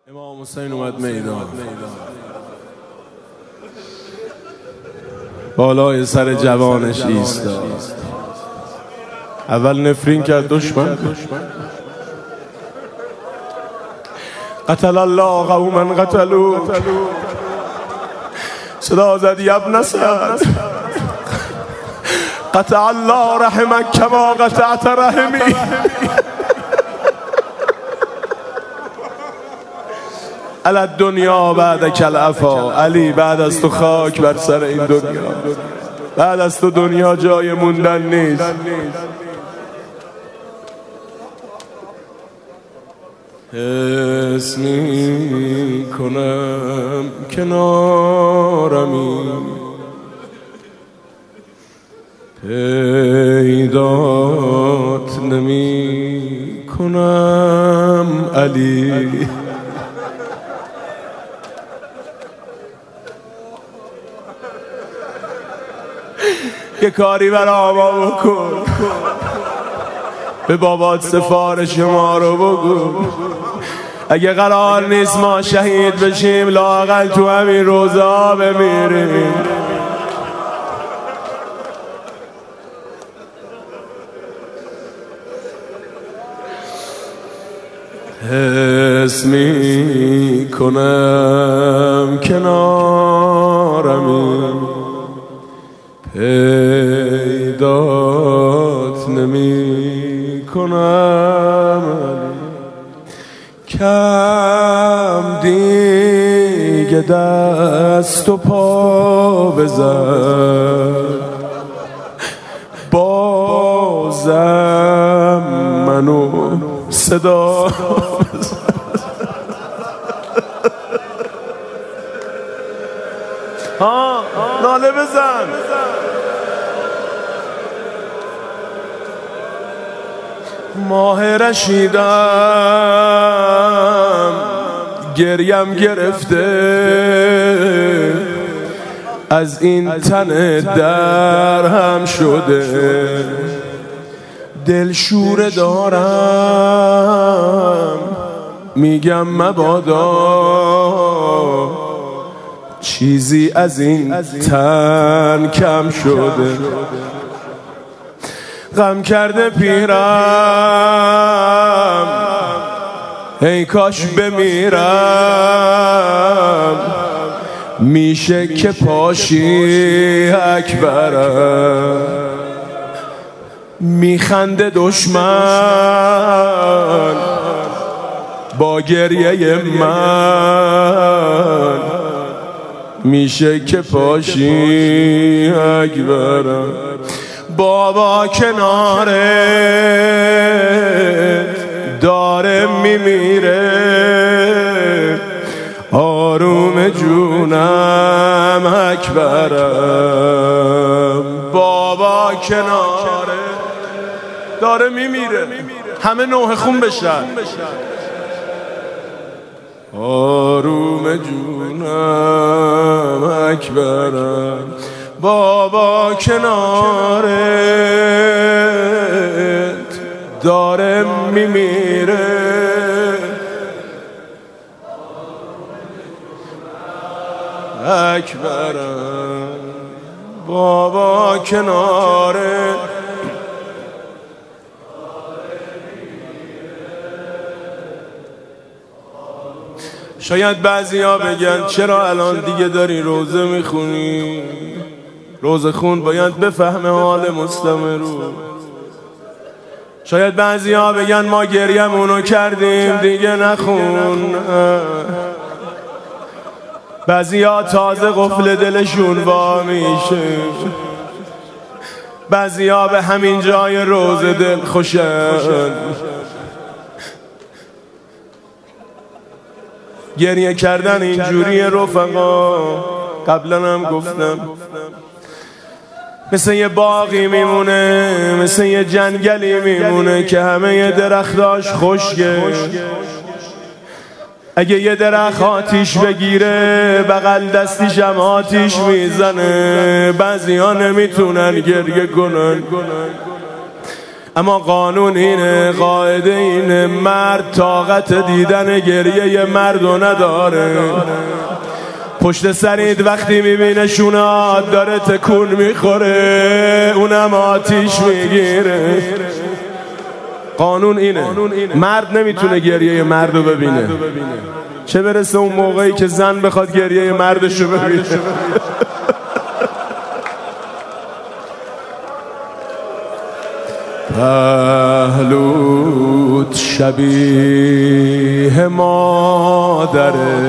امام حسین اومد میدان، بالای سر جوانش ایستاد. اول نفرین کرد دشمن، قتل الله قوما قتلوک. صدا زد ابن اسد، قطع الله رحمک کما قطعت رحمی. علی الدنیا بعدک العفا. علی بعد از تو خاک بر سر این دنیا، بعد از تو دنیا جای موندن نیست. حس می کنم کنارمی، پیدات نمی کنم علی. یه کاری برا ما بکن، به بابات سفارش ما رو بگو. اگه قرار نیست ما شهید بشیم، لااقل تو همین روزا بمیریم. حس می کنم کنارمی، پیدات نمی کنم. کم دیگه دست و پا بزن، بازم منو صدا بزن. ناله بزن. ماه رشیدم گریم گرفته، از این تن در هم شده. دلشوره دارم میگم مبادا، چیزی از این تن کم شده. غم کرده پیرم ای کاش بمیرم، میشه که پاشی اکبرم. میخنده دشمن با گریه من، میشه که پاشی اکبرم. بابا کناره داره میمیره، آروم جونم اکبرم. بابا کناره داره میمیره، همه نوح خون بشن. آروم جونم اکبرم. بابا کنارت داره میمیره، اکبرم. بابا کنارت شاید بعضیا بگن چرا الان دیگه داری روزه میخونی؟ روزه خون باید بفهمه حال مستمرو. شاید بعضیا بگن ما گریه‌مونو کردیم دیگه نخون. بعضیا تازه قفل دلشون وا میشه، بعضیا به همین جای روزه دل خوشن. گریه کردن اینجوری رفقا، قبلا هم گفتم، مثل یه باغی میمونه، مثل یه جنگلی میمونه که همه درختاش خشکه. اگه یه درخت آتیش بگیره بغل دستیش هم آتیش میزنه. بعضی ها نمیتونن گریه کنن، اما قانون اینه، قاعده اینه، مرد طاقت دیدن گریه مردو نداره. پشت سرید وقتی میبینه شونات داره تکون میخوره اونم آتیش میگیره. قانون اینه، مرد نمیتونه گریه مردو ببینه، چه برسه اون موقعی که زن بخواد گریه مردشو ببینه. پهلوت شبیه مادره،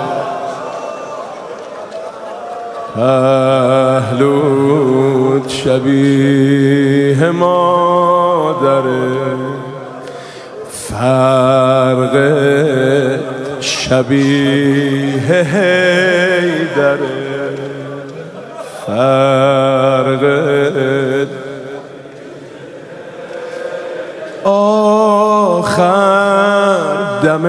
پهلوت شبیه مادره، فرق شبیه حیدره، فرق آخر دم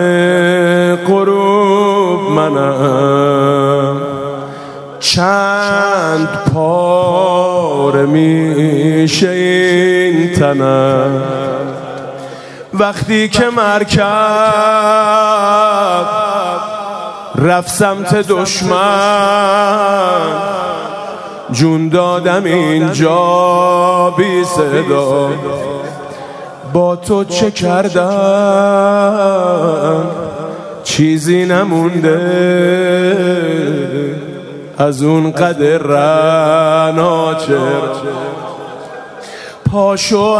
غروب منم، چند پاره میشه این تنم، وقتی که مرکب رفت سمت دشمن، جون دادم اینجا بی صدا، با تو چه کردم چیزی نمونده از اون قدر رناچر. پاشو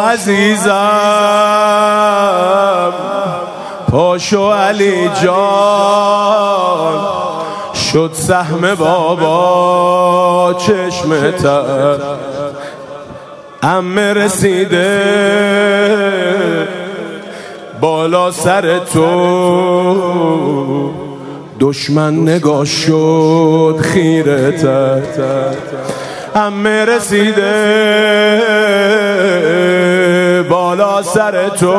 عزیزم، پاشو علی جان، شد سهم بابا چشمتر، عمه رسیده بالا سر تو، دشمن نگاه شد خیرتر، عمه رسیده بالا سر تو،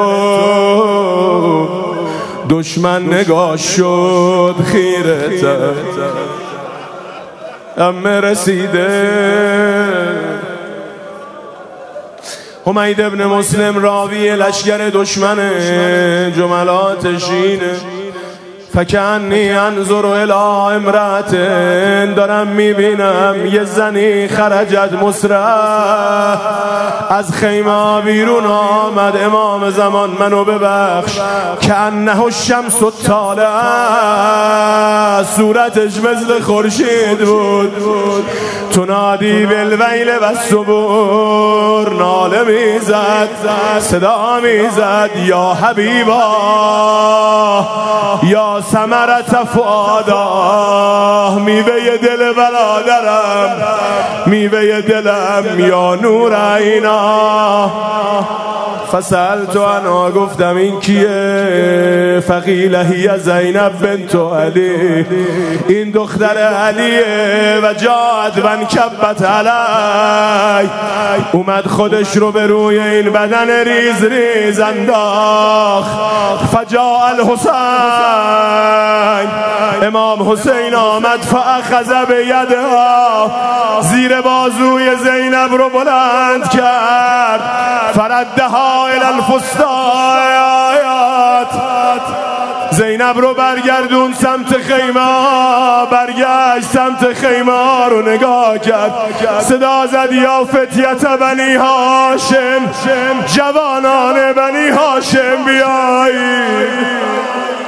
دشمن نگاه شد خیرتر، عمه رسیده. حمید ابن مسلم راوی لشگر دشمنه، جملاتش اینه: فکنی انظر الی امرأة، دارم میبینم یه زنی خرجت مسرع، از خیمه بیرون آمد، امام زمان منو ببخش، کانه الشمس الطالعة، صورتش مثل خورشید بود، تنادی بالویل و الصبور، ناله میزد، صدا میزد: یا حبیبا، یا ثمرت فؤادا، میوه دل برادرم، میوه دلم، یا نور عینا. فسألت عنها، گفتم این کیه؟ فقیل هی زینب بنت علی، این دختر علیه. و جاءت و انکبت علی، اومد خودش رو به روی این بدن ریز ریز انداخت. فجاء الحسین، امام حسین آمد، فاخذ بیدها، زیر بازوی زینب رو بلند کرد، فردها الی الفستایات، زینب رو برگردون سمت خیمه، برگشت سمت خیمه رو نگاه کرد، صدا زد: یا فتیت بنی هاشم، جوانان بنی هاشم بیایید.